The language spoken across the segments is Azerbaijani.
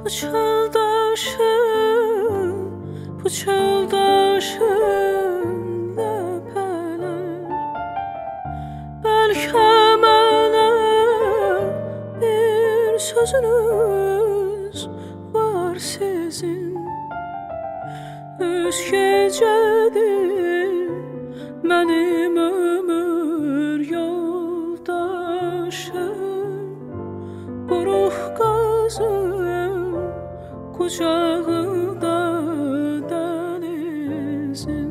Bu çöldaşın, bu çöldaşın ləpələr bəlkə mənə bir sözünüz var sizin. Üç gecədir mənim ömür yoldaşım, bu ruh qazım qucağında dənizin.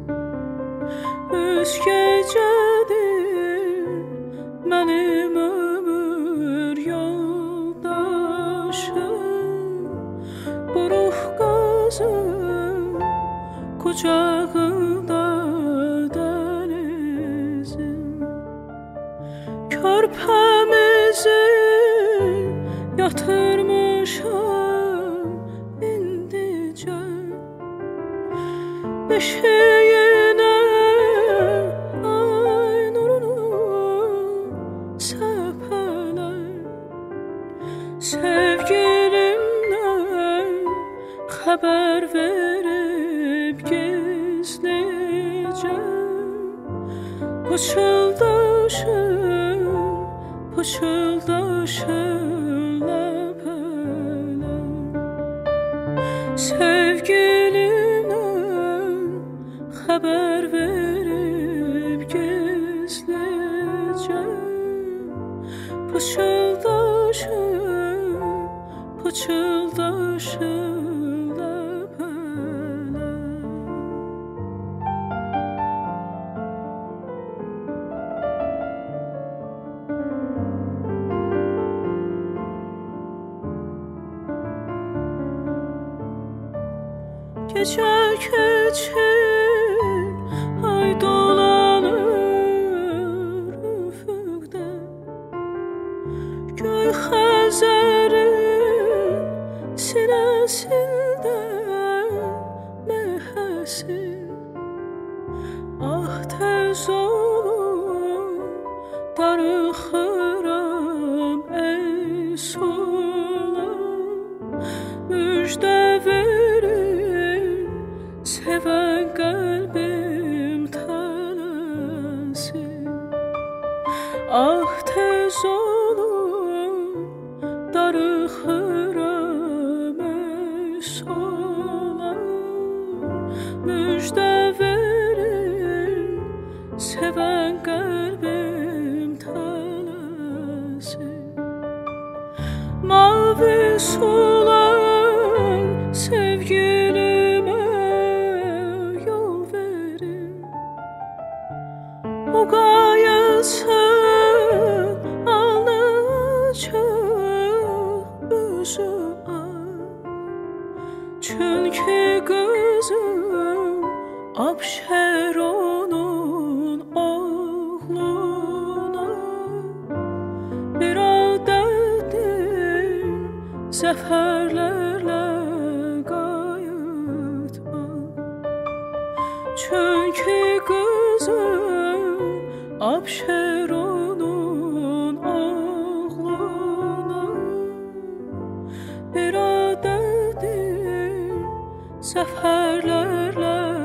Üç gecədir mənim ömür yoldaşım, bu ruh qazım qucağında dənizin. Körpəmizi yatırmışam indicə beşiyinə, ay nurunu səpələr. Sevgilimdən xəbər verib gizlicə, pıçıldaşın, pıçıldaşın ləpələr. Sevgilimdən xəbər verib gizlicə, pıçıldaşın, pıçıldaşın ləpələr. Gecə keçir, ay dolanır üfüqdə, göy Xəzərin sinəsində məhəsin. Ah tez olun darıxıram ey sola, müjdə verin sevən qəlbim tələsin. Ah tez olun darıxıram ey sola, müjdə verin sevən qəlbim tələsin. Mavi sular sevgilimə yol verin, o qayıtsın alnıcıq üzü ağ. Çünki qızım Abşeronun oğluna bir adətdir zəfərlərlə qayıtma. Çünki qızım Abşeronun oğluna bir adətdir zəfərlərlə